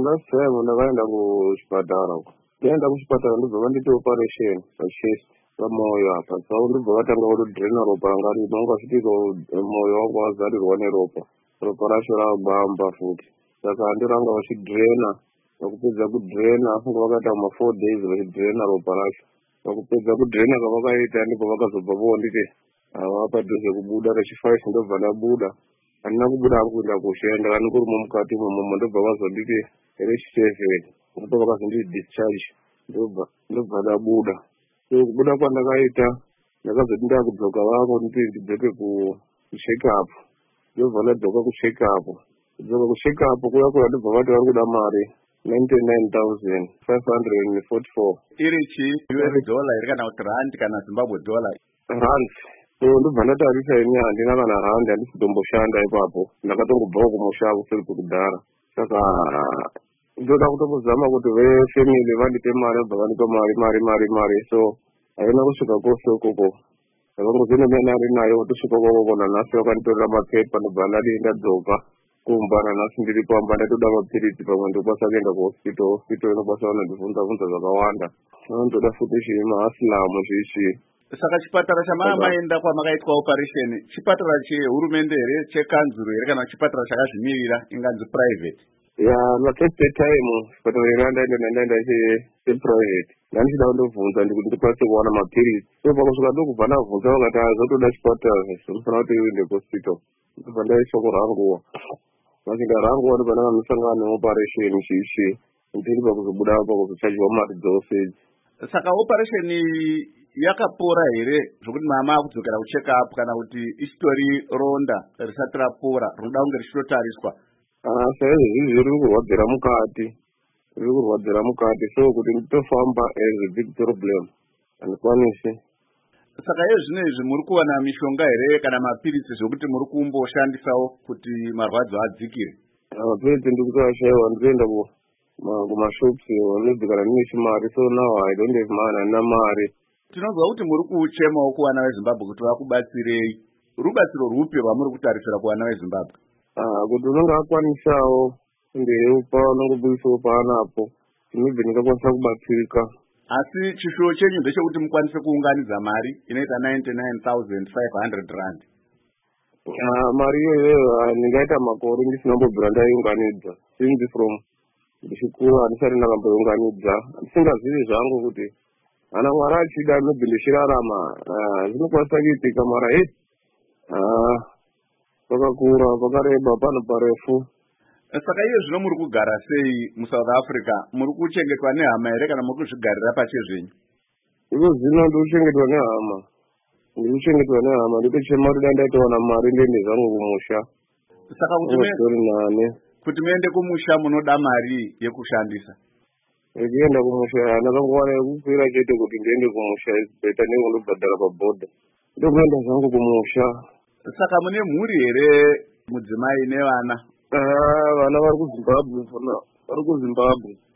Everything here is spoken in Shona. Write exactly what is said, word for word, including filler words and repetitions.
last time ndakaenda kuchipatara uko. Ndaenda kuchipatara ndobva vanditi operation pachest pamoyo apa. Saka ndobva vatanga kutodhirena ropa ranga rimo. Ungasvitiko moyo wangu wazarirwa neropa. Ropa racho rabamba futi. Saka ndoranga vachidhirena. Vakupedza kudhirena funga vakaita ma four days vachidhirena ropa racho. Vakupedza kudhirena kwavakaita ndipo vakazobva vonditi ava padhuze kubuda rechifive ndobva ndabuda. Handina kubuda hangu kuenda kushanda kana kurimo mukati imomo ndobva vazonditi rechiseven ndipo vakazonditi discharge ndobva ndobva ndabuda. So kubuda kwandakaita ndakazoti ndakudzoka vangu nditi ndidzoke kucheck up. Ndobva ndadzoka kucheck up. Kudzoka kucheck up kuya kuya ndobva vati vari kuda mari ninety-nine thousand five hundred forty-four. Iri chi U S dollar iri kana kuti rand kana Zimbabwe dollar? Rand. So ndobva ndatarisa ini handina kana rand, handisi kutomboshanda ipapo. Ndakatongobvawo kumusha kuseri kudhara. Saka ndoda kutongozama kuti vefamily vandipe mari vobva vandipa mari mari mari mari. So haina kusvika kose ukoko. Ndakangozviona mena ari nayo kutosvika ukoko nanhasi vakanditorera mapepa ndobva ndati ndadzoka kumba nanhasi ndiri pamba ndatoda mapirisi pamwe ndokwanisa kuenda kuhospital. Hospital inokwanisa kunondibvunza bvunza zvakawanda. Vanondoda futi zviri mahasilamu zviizvi. Saka chipatara chamaa maenda kwamakaitwa operation chipatara chehurumende here, chekanzuru here kana chipatara chakazvimirira inganzi private? Ya first time chipatara iri ndaenda ndaenda cheprivate. Ndandichida kundobvunza ndikuti ndikwanise kuwana mapirisi. So pakusvika ndokubva ndabvunza vakati zvotoda chipatara zvinofana kuti uende kuhospital. Ndobva ndaiswa kuranguwa. Masvinda ranguwa ndobva ndanga musangano operation chichi. Ndiri pakuzobuda pakuzochajiwa mari dzose. Saka operation yakapora here zvokuti mama akudzokera kucheck up kana kuti isitori ronda risati rapora rinoda kunge richitotariswa? Saizvi zviri kurwadzira mukati. Zviri kurwadzira mukati. So kuti nditofamba is a big problem. Handikwanisi. Saka iye zvino izvi muri kuwana mishonga here kana mapirisi zvokuti muri kumboshandisawo kuti marwadzo adzikire? Mapirisi ndikutoashaiwa ndikuenda kumashops vanobvikana ndine chimari. So now I don't have money, handina mari. Tinonzwa kuti muri kuchemawo kuvana veZimbabwe kuti vakubatsirei. Rubatsiro rwupi rwamuri kutarisira kuvana veZimbabwe? Kuti unenge akwanisawo ndeupa unongobudisawo paanapo tinobve ndingakwanisa kubatsirika. Asi chishuwo chenyu ndechekuti mukwanise kuunganidza mari inoita ninety-nine thousand five hundred rand. Mari iyoyo ndingaita makore ndisina kumbobvira ndaiunganidza. Since from ndichikura handisati ndakambounganidza. Ndisingazivi zvangu kuti kana Mwari achida nobve ndichirarama zvinokwanisa kuitika mara e pakakura pakareba pano parefu. Saka iye zvino muri kugara sei muSouth Africa? Muri kuchengetwa nehama here kana muri kuzvigarira pachezvenyu? Iko zvino ndiri kuchengetwa nehama. Ndiri kuchengetwa nehama nditochema kuti dai ndaitowana mari ndiende zvangu kumusha. Saka kuti muende kumusha munoda mari yekushandisa? Ndienda kumusha ndakangowana yekukwira chete kuti ndiende kumusha beta nekundobhadhara pabhodha. Ndokuenda zvangu kumusha. Saka mune mhuri here, mudzimai nevana? Vana vari kuZimbabwe. Vari kuZimbabwe.